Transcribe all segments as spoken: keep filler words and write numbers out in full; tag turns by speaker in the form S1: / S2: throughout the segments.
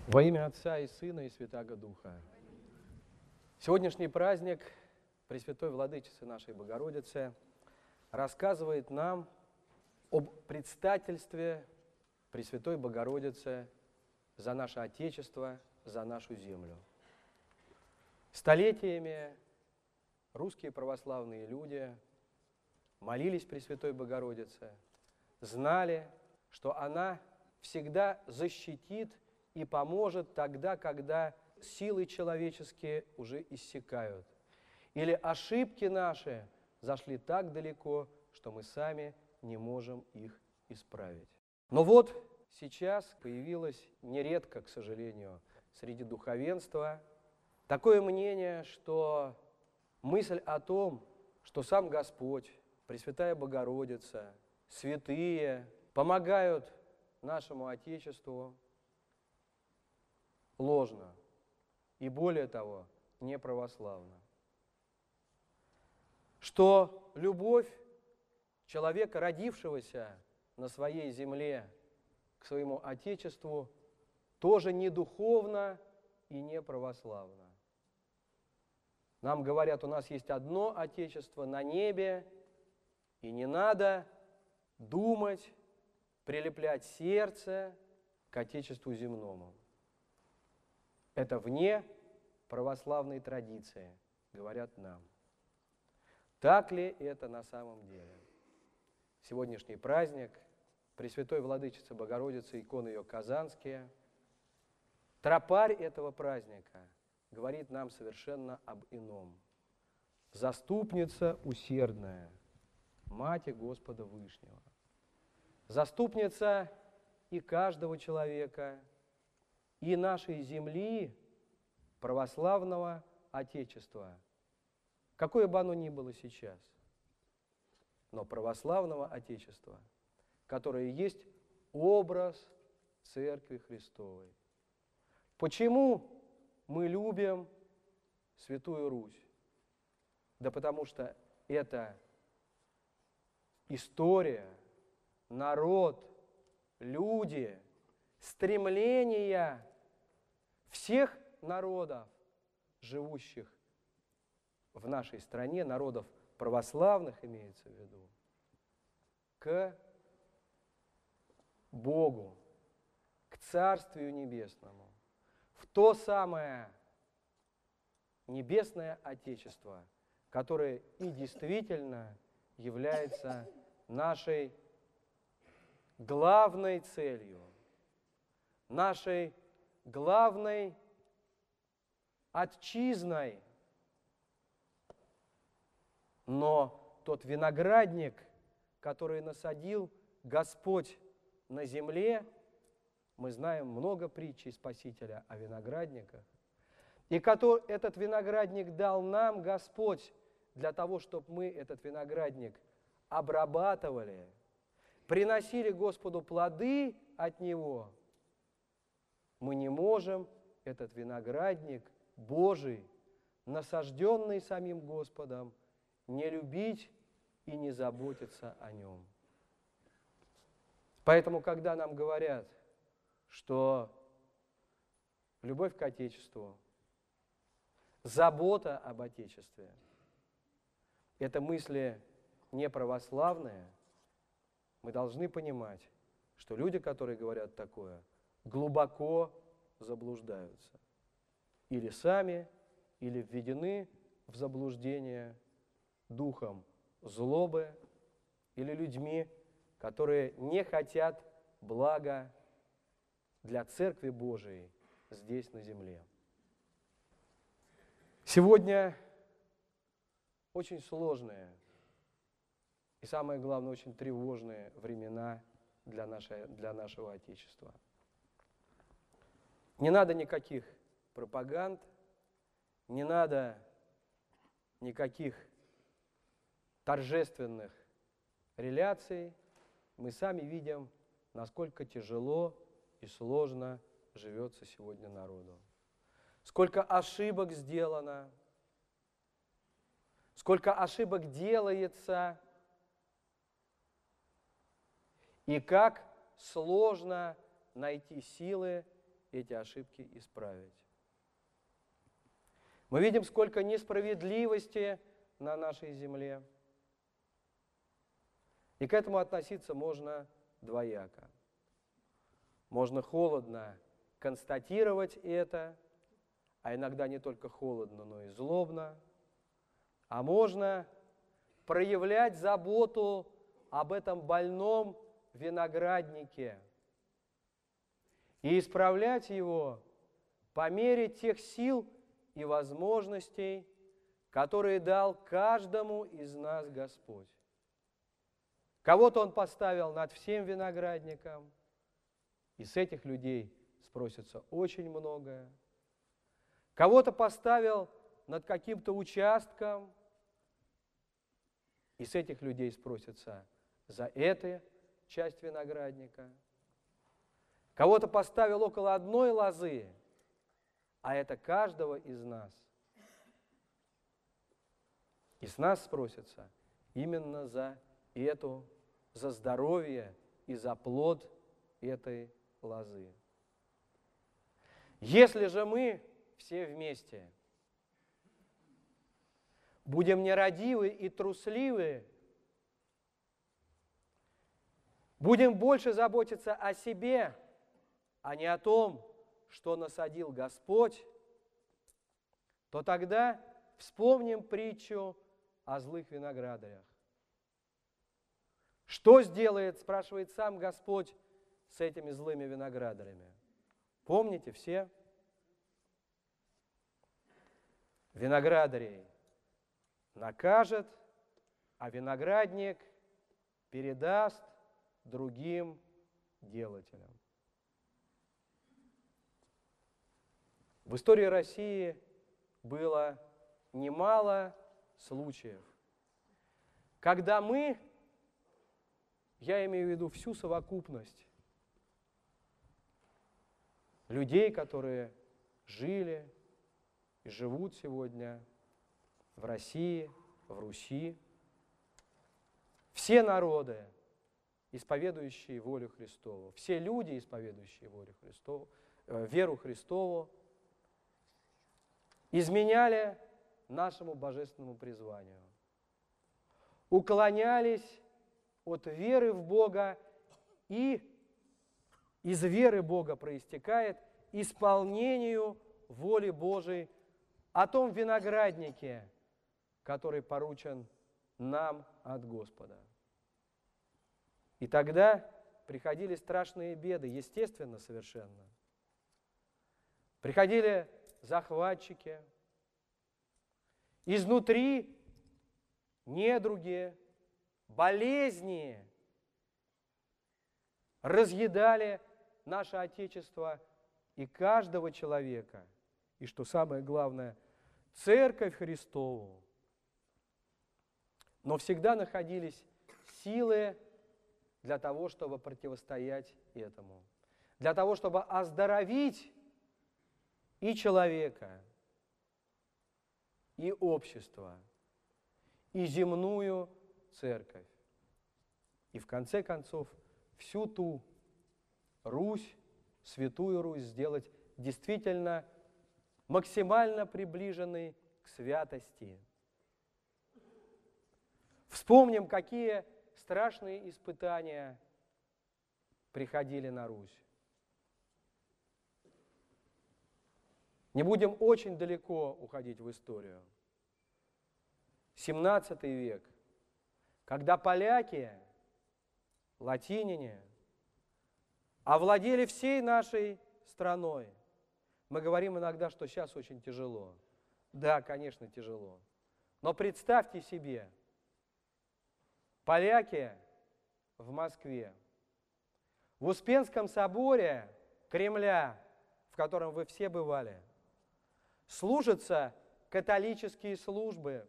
S1: Во имя Отца и Сына и Святаго Духа. Сегодняшний праздник Пресвятой Владычицы нашей Богородицы рассказывает нам об предстательстве Пресвятой Богородицы за наше Отечество, за нашу землю. Столетиями русские православные люди молились Пресвятой Богородице, знали, что она всегда защитит и поможет тогда, когда силы человеческие уже иссякают. Или ошибки наши зашли так далеко, что мы сами не можем их исправить. Но вот сейчас появилось нередко, к сожалению, среди духовенства такое мнение, что мысль о том, что сам Господь, Пресвятая Богородица, святые помогают нашему Отечеству, ложно и, более того, неправославно. Что любовь человека, родившегося на своей земле к своему Отечеству, тоже не духовна и не православна. Нам говорят, у нас есть одно Отечество на небе, и не надо думать, прилеплять сердце к Отечеству земному. Это вне православной традиции, говорят нам. Так ли это на самом деле? Сегодняшний праздник Пресвятой Владычицы Богородицы, иконы ее казанские, тропарь этого праздника говорит нам совершенно об ином. Заступница усердная, Мать Господа Вышнего. Заступница и каждого человека, и нашей земли, православного Отечества, какое бы оно ни было сейчас, но православного Отечества, которое есть образ Церкви Христовой. Почему мы любим Святую Русь? Да потому что это история, народ, люди, стремления всех народов, живущих в нашей стране, народов православных имеется в виду, к Богу, к Царствию Небесному, в то самое Небесное Отечество, которое и действительно является нашей главной целью, нашей главной отчизной. Но тот виноградник, который насадил Господь на земле, мы знаем много притчей Спасителя о виноградниках, и который, этот виноградник дал нам Господь для того, чтобы мы этот виноградник обрабатывали, приносили Господу плоды от него, мы не можем этот виноградник Божий, насажденный самим Господом, не любить и не заботиться о нем. Поэтому, когда нам говорят, что любовь к Отечеству, забота об Отечестве, это мысли не православные, мы должны понимать, что люди, которые говорят такое, глубоко заблуждаются. Или сами, или введены в заблуждение духом злобы, или людьми, которые не хотят блага для Церкви Божией здесь, на земле. Сегодня очень сложные и, самое главное, очень тревожные времена для, нашей, для нашего Отечества. Не надо никаких пропаганд, не надо никаких торжественных реляций. Мы сами видим, насколько тяжело и сложно живется сегодня народу. Сколько ошибок сделано, сколько ошибок делается, и как сложно найти силы эти ошибки исправить. Мы видим, сколько несправедливости на нашей земле. И к этому относиться можно двояко. Можно холодно констатировать это, а иногда не только холодно, но и злобно. А можно проявлять заботу об этом больном винограднике и исправлять его по мере тех сил и возможностей, которые дал каждому из нас Господь. Кого-то Он поставил над всем виноградником, и с этих людей спросится очень многое. Кого-то поставил над каким-то участком, и с этих людей спросится за эту часть виноградника. Кого-то поставил около одной лозы, а это каждого из нас. И с нас спросится именно за эту, за здоровье и за плод этой лозы. Если же мы все вместе будем нерадивы и трусливы, будем больше заботиться о себе, а не о том, что насадил Господь, то тогда вспомним притчу о злых виноградарях. Что сделает, спрашивает сам Господь, с этими злыми виноградарями? Помните все? Виноградарей накажет, а виноградник передаст другим делателям. В истории России было немало случаев, когда мы, я имею в виду всю совокупность людей, которые жили и живут сегодня в России, в Руси, все народы, исповедующие волю Христову, все люди, исповедующие волю Христову, э, веру Христову, изменяли нашему божественному призванию, уклонялись от веры в Бога, и из веры Бога проистекает исполнению воли Божией о том винограднике, который поручен нам от Господа. И тогда приходили страшные беды, естественно, совершенно. Приходили захватчики, изнутри недруги, болезни разъедали наше Отечество и каждого человека. И что самое главное, Церковь Христову. Но всегда находились силы для того, чтобы противостоять этому. Для того, чтобы оздоровить и человека, и общество, и земную церковь. И в конце концов всю ту Русь, Святую Русь сделать действительно максимально приближенной к святости. Вспомним, какие страшные испытания приходили на Русь. Не будем очень далеко уходить в историю. семнадцатый век, когда поляки, латиняне, овладели всей нашей страной. Мы говорим иногда, что сейчас очень тяжело. Да, конечно, тяжело. Но представьте себе, поляки в Москве, в Успенском соборе Кремля, в котором вы все бывали, служатся католические службы.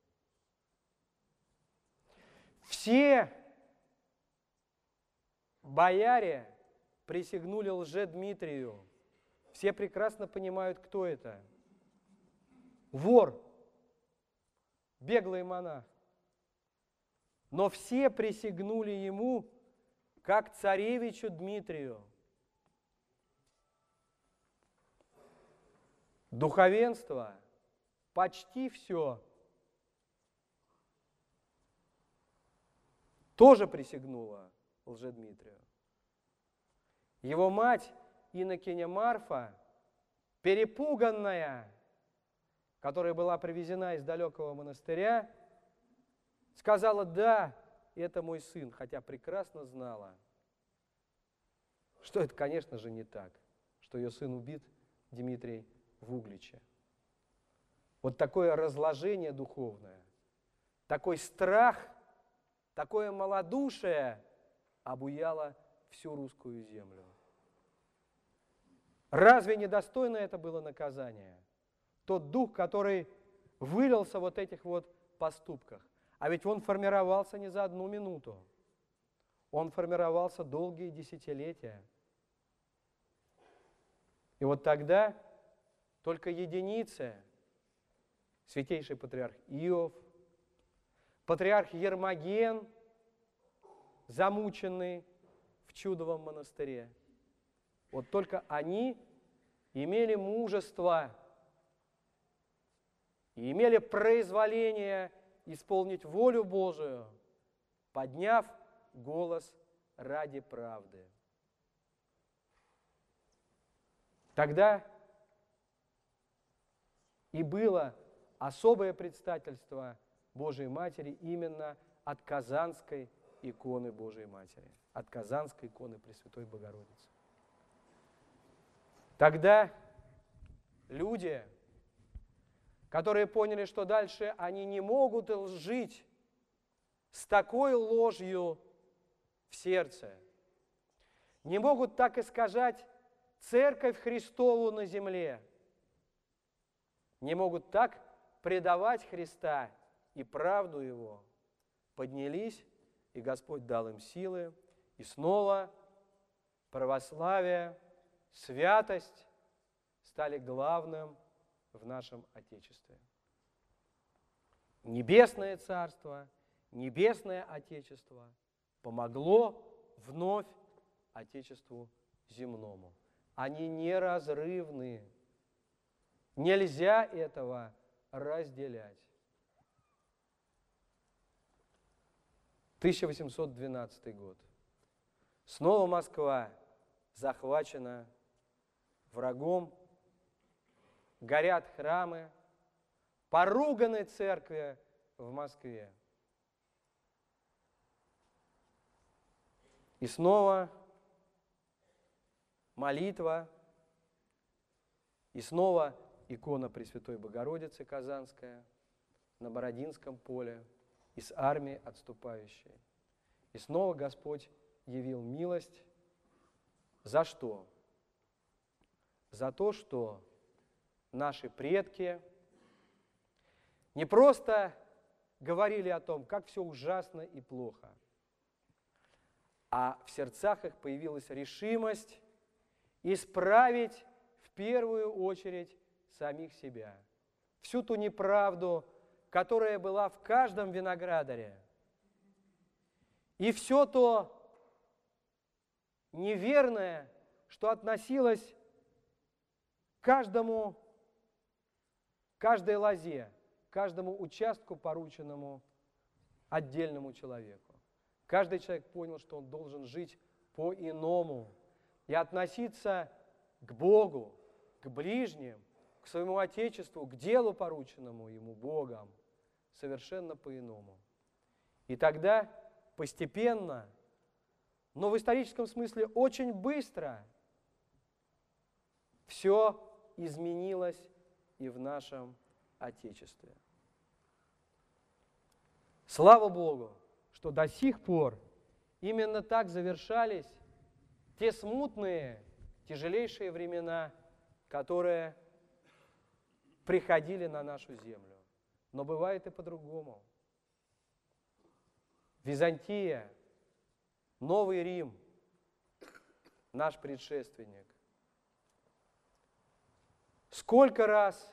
S1: Все бояре присягнули Лжедмитрию. Все прекрасно понимают, кто это. Вор, беглый монах. Но все присягнули ему, как царевичу Дмитрию. Духовенство почти все тоже присягнуло Лжедмитрию. Его мать инокиня Марфа, перепуганная, которая была привезена из далекого монастыря, сказала: да, это мой сын, хотя прекрасно знала, что это, конечно же, не так, что ее сын убит, Дмитрий, в Угличе. Вот такое разложение духовное, такой страх, такое малодушие обуяло всю русскую землю. Разве недостойно это было наказание? Тот дух, который вылился в вот этих вот поступках. А ведь он формировался не за одну минуту. Он формировался долгие десятилетия. И вот тогда только единицы, святейший патриарх Иов, патриарх Ермоген, замученный в Чудовом монастыре, вот только они имели мужество и имели произволение исполнить волю Божию, подняв голос ради правды. Тогда и было особое предстательство Божией Матери именно от Казанской иконы Божией Матери, от Казанской иконы Пресвятой Богородицы. Тогда люди, которые поняли, что дальше они не могут жить с такой ложью в сердце, не могут так искажать Церковь Христову на земле, не могут так предавать Христа и правду Его, поднялись, и Господь дал им силы, и снова православие, святость стали главным в нашем Отечестве. Небесное Царство, Небесное Отечество помогло вновь Отечеству земному. Они неразрывны. Нельзя этого разделять. тысяча восемьсот двенадцатый год. Снова Москва захвачена врагом, горят храмы, поруганы церкви в Москве. И снова молитва, и снова икона Пресвятой Богородицы Казанская на Бородинском поле и с армией отступающей. И снова Господь явил милость. За что? За то, что наши предки не просто говорили о том, как все ужасно и плохо, а в сердцах их появилась решимость исправить в первую очередь самих себя. Всю ту неправду, которая была в каждом виноградаре, и все то неверное, что относилось к каждому, каждой лозе, каждому участку, порученному отдельному человеку. Каждый человек понял, что он должен жить по-иному и относиться к Богу, к ближним, к своему Отечеству, к делу, порученному ему Богом, совершенно по-иному. И тогда постепенно, но в историческом смысле очень быстро, все изменилось и в нашем Отечестве. Слава Богу, что до сих пор именно так завершались те смутные, тяжелейшие времена, которые приходили на нашу землю. Но бывает и по-другому. Византия, Новый Рим, наш предшественник. Сколько раз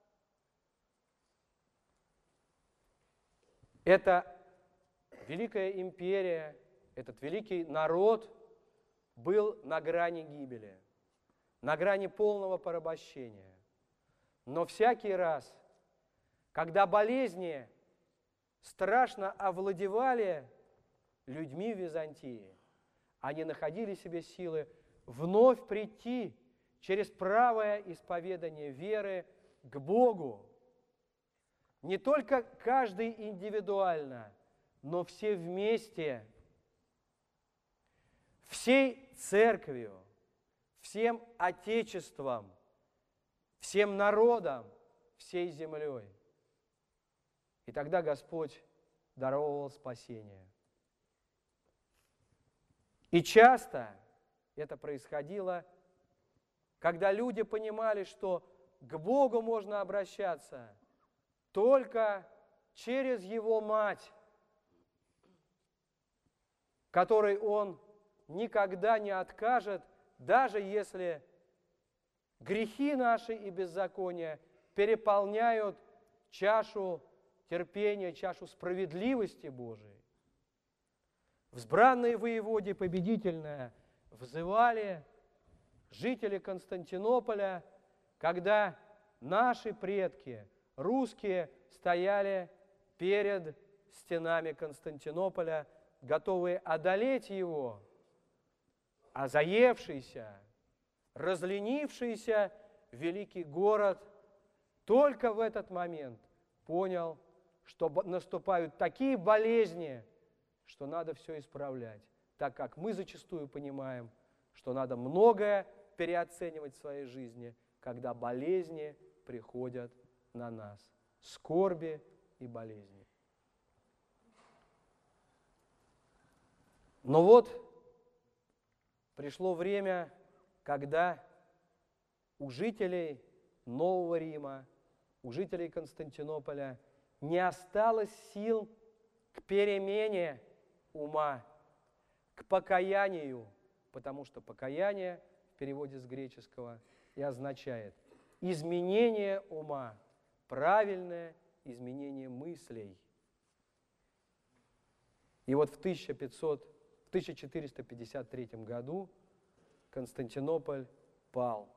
S1: эта великая империя, этот великий народ был на грани гибели, на грани полного порабощения. Но всякий раз, когда болезни страшно овладевали людьми в Византии, они находили в себе силы вновь прийти через правое исповедание веры к Богу. Не только каждый индивидуально, но все вместе, всей церковью, всем Отечеством, всем народом, всей землей. И тогда Господь даровал спасение. И часто это происходило, когда люди понимали, что к Богу можно обращаться только через Его Мать, которой Он никогда не откажет, даже если грехи наши и беззакония переполняют чашу терпения, чашу справедливости Божией. Взбранные воеводе победительное взывали жители Константинополя, когда наши предки, русские, стояли перед стенами Константинополя, готовые одолеть его, а заевшийся, разленившийся великий город только в этот момент понял, что наступают такие болезни, что надо все исправлять, так как мы зачастую понимаем, что надо многое переоценивать в своей жизни, когда болезни приходят на нас, скорби и болезни. Но вот пришло время, когда у жителей Нового Рима, у жителей Константинополя не осталось сил к перемене ума, к покаянию, потому что покаяние в переводе с греческого и означает изменение ума, правильное изменение мыслей. И вот в тысяча четыреста пятьдесят третьем году Константинополь пал.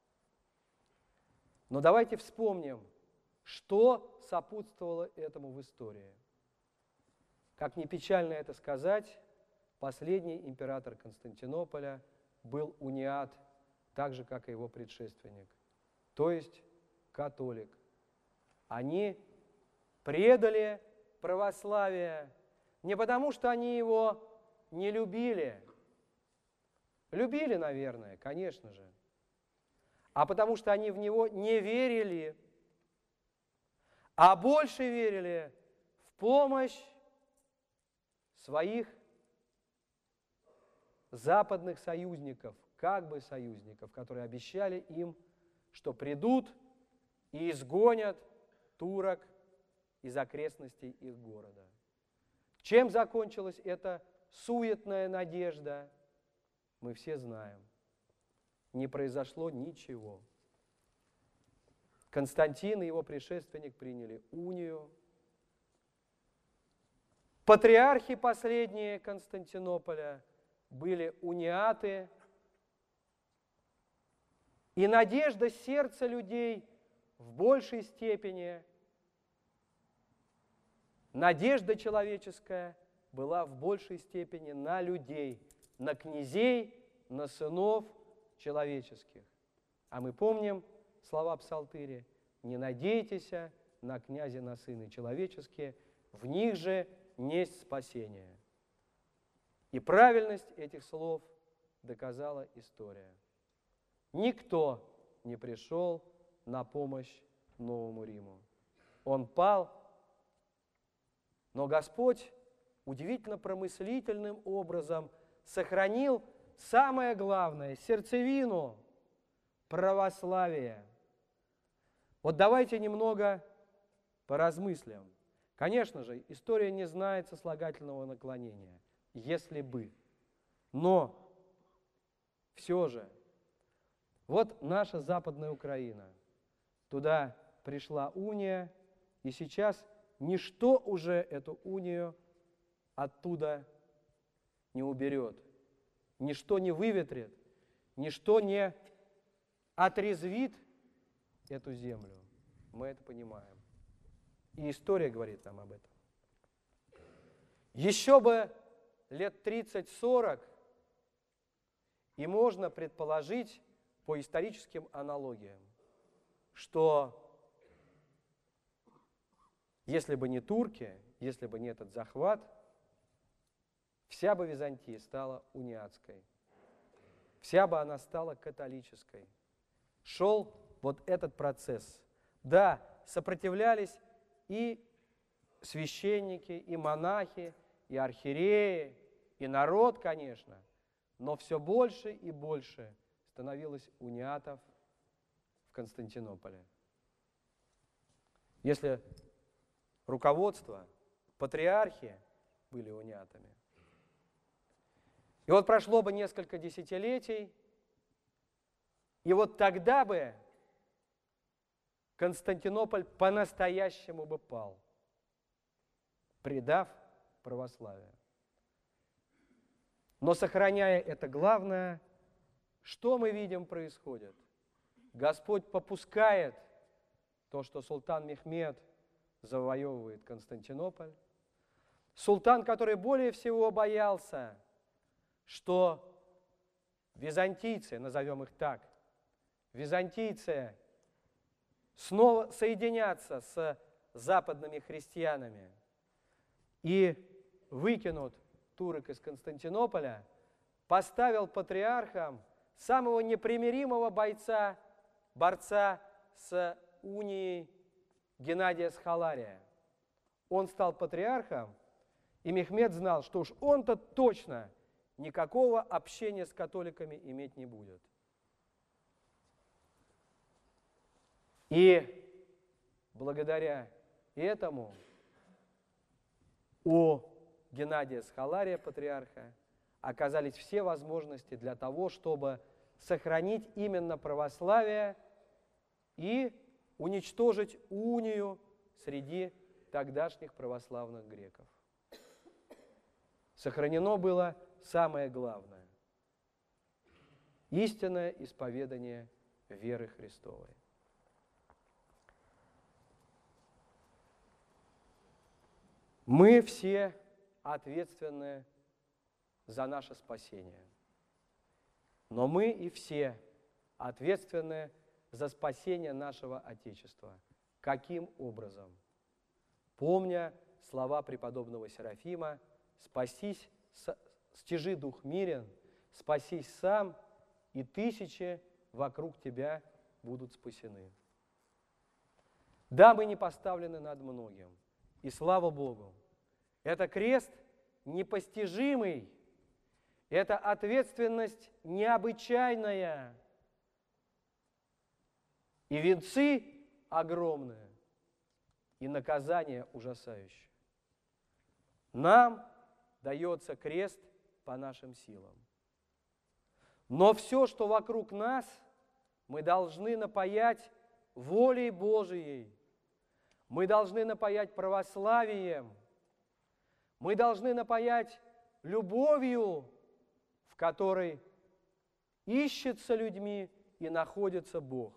S1: Но давайте вспомним, что сопутствовало этому в истории. Как ни печально это сказать, последний император Константинополя был униат, так же, как и его предшественник, то есть католик. Они предали православие не потому, что они его не любили, любили, наверное, конечно же, а потому что они в него не верили, а больше верили в помощь своих западных союзников, как бы союзников, которые обещали им, что придут и изгонят турок из окрестностей их города. Чем закончилась эта суетная надежда, мы все знаем. Не произошло ничего. Константин и его предшественник приняли унию. Патриархи последние Константинополя были униаты. И надежда сердца людей в большей степени, надежда человеческая была в большей степени на людей, на князей, на сынов человеческих. А мы помним слова Псалтыря: «Не надейтесь на князя, на сыны человеческие, в них же несть спасение». И правильность этих слов доказала история. Никто не пришел на помощь Новому Риму. Он пал, но Господь удивительно промыслительным образом сохранил самое главное, сердцевину православия. Вот давайте немного поразмыслим. Конечно же, история не знает сослагательного наклонения, если бы. Но все же, вот наша Западная Украина. Туда пришла уния, и сейчас ничто уже эту унию оттуда не уберет, ничто не выветрит, ничто не отрезвит эту землю. Мы это понимаем. И история говорит нам об этом. Еще бы лет тридцать-сорок, и можно предположить по историческим аналогиям, что если бы не турки, если бы не этот захват, вся бы Византия стала униатской, вся бы она стала католической. Шел вот этот процесс. Да, сопротивлялись и священники, и монахи, и архиереи, и народ, конечно, но все больше и больше становилось униатов в Константинополе. Если руководство, патриархи были униатами. И вот прошло бы несколько десятилетий, и вот тогда бы Константинополь по-настоящему бы пал, предав православие. Но сохраняя это главное, что мы видим происходит? Господь попускает то, что султан Мехмед завоевывает Константинополь. Султан, который более всего боялся, что византийцы, назовем их так, византийцы снова соединятся с западными христианами и выкинут турок из Константинополя, поставил патриархом самого непримиримого бойца, борца с унией Геннадия Схалария. Он стал патриархом, и Мехмед знал, что уж он-то точно никакого общения с католиками иметь не будет. И благодаря этому у Геннадия Схалария, патриарха, оказались все возможности для того, чтобы сохранить именно православие и уничтожить унию среди тогдашних православных греков. Сохранено было самое главное – истинное исповедание веры Христовой. Мы все ответственны за наше спасение, но мы и все ответственны за спасение нашего Отечества. Каким образом? Помня слова преподобного Серафима: «Спасись, стяжи дух мирен, спасись сам, и тысячи вокруг тебя будут спасены». Да, мы не поставлены над многим, и слава Богу. Это крест непостижимый, это ответственность необычайная, и венцы огромные, и наказание ужасающее. Нам дается крест по нашим силам. Но все, что вокруг нас, мы должны напоять волей Божией. Мы должны напоять православием. Мы должны напоять любовью, в которой ищется людьми и находится Бог.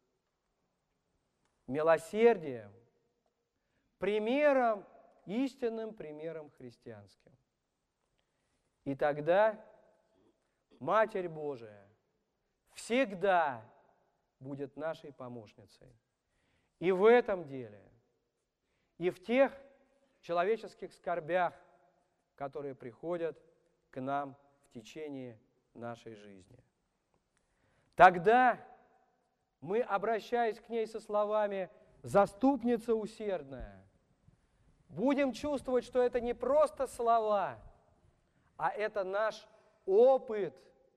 S1: Милосердием, примером, истинным примером христианским. И тогда Матерь Божия всегда будет нашей помощницей. И в этом деле, и в тех человеческих скорбях, которые приходят к нам в течение нашей жизни. Тогда мы, обращаясь к ней со словами «Заступница усердная», будем чувствовать, что это не просто слова, а это наш опыт.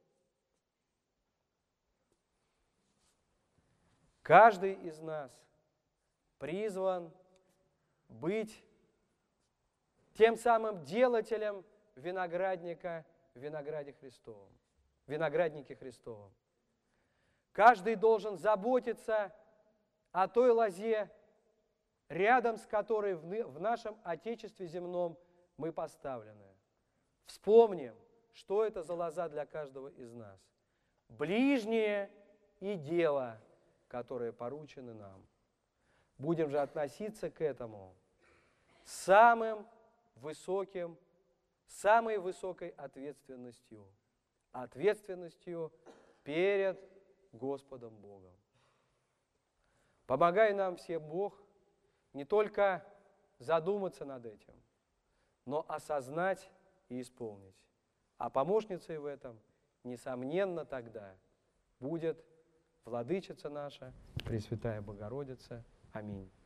S1: Каждый из нас призван быть тем самым делателем виноградника в винограде Христовом, в винограднике Христовом. Каждый должен заботиться о той лозе, рядом с которой в нашем Отечестве земном мы поставлены. Вспомним, что это за лоза для каждого из нас. Ближнее и дело, которые поручены нам. Будем же относиться к этому самым высоким, самой высокой ответственностью, ответственностью перед Господом Богом. Помогай нам всем, Бог, не только задуматься над этим, но осознать и исполнить. А помощницей в этом, несомненно, тогда будет Владычица наша, Пресвятая Богородица. Аминь.